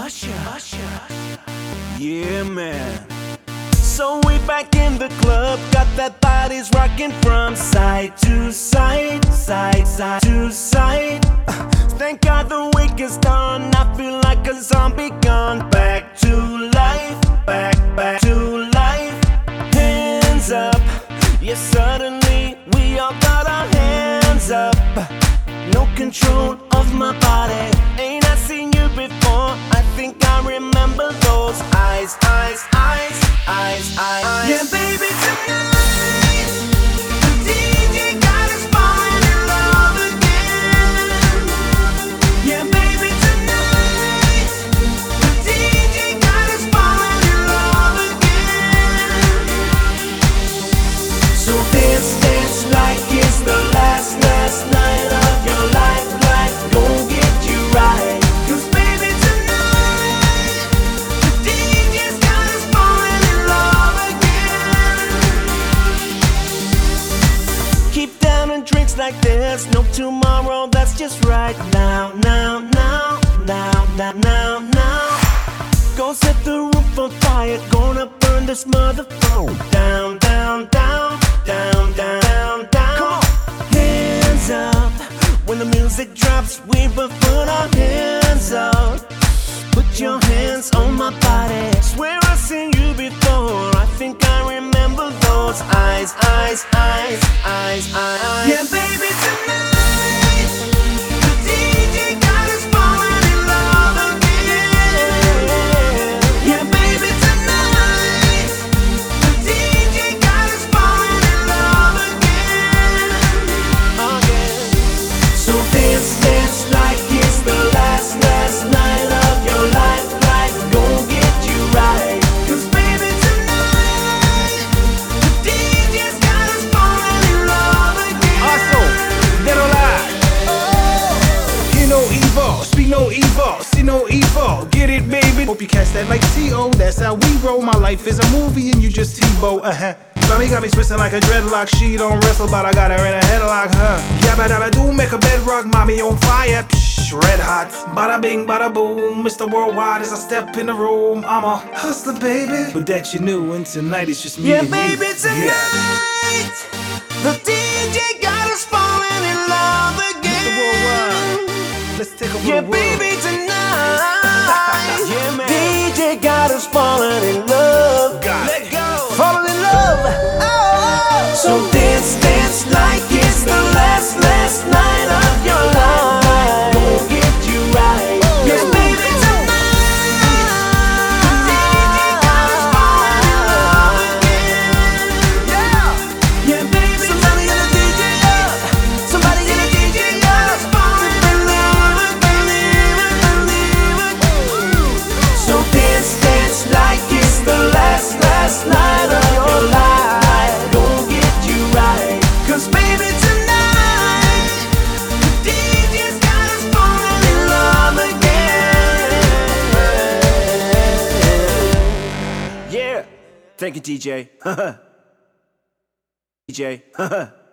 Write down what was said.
Yeah, man. So we back in the club, got that bodies rocking from side to side, side to side. Thank God the week is done, I feel like a zombie gone back to life, back to life. Hands up, yeah, suddenly we all got our hands up. No control of my body, ain't I seen you before? I think I remember those eyes. Yeah, baby, tonight the DJ got us falling in love again. Yeah, baby, tonight the DJ got us falling in love again. So dance like it's the last night of your life. Life gon' get you right. 'Cause baby, tonight the DJ's got us falling in love again. Keep downing drinks like there's no tomorrow. That's just right now. Go set the roof on fire. Gonna burn this motherfucker down. Come on, hands up. When the music drops, we will put our hands up. Put your hands on my body. Swear I've seen you before. I think I remember those eyes. Yeah, baby, tonight the DJ got us falling in love again. Yeah, baby, tonight the DJ got us falling in love again. So dance like it's the last night of your life. Life gon' get you right. 'Cause baby, tonight the DJ's got us falling in love again. Also, they don't lie. Hear no evil, speak no evil, see no evil. Get it, baby? Hope you catch that like T.O. That's how we roll. My life is a movie and you just T-Bo. Mommy got me twisting like a dreadlock. She don't wrestle, but I got her in a headlock, huh? Yabba dabba do, make a bedrock. Mommy on fire, psh, red hot. Bada bing, bada boom. Mr. Worldwide as I step in the room. I'm a hustler, baby. But that you knew, and tonight it's just me Yeah, and baby, you. tonight the DJ got us falling in love again. Mr. Worldwide, let's take over Yeah, the world. baby, tonight yeah, man. DJ got us falling in love. Let go. Falling in love. So dance like it's the last night of your life. Gon' get you right. Yeah, baby, tonight the DJ got us falling in love again. Yeah, baby, somebody get a DJ up. Somebody get a DJ up. So dance like it's the last night of your life. Gon' get you right. 'Cause baby, tonight the DJ's got us falling in love again. Yeah. Thank you, DJ. DJ.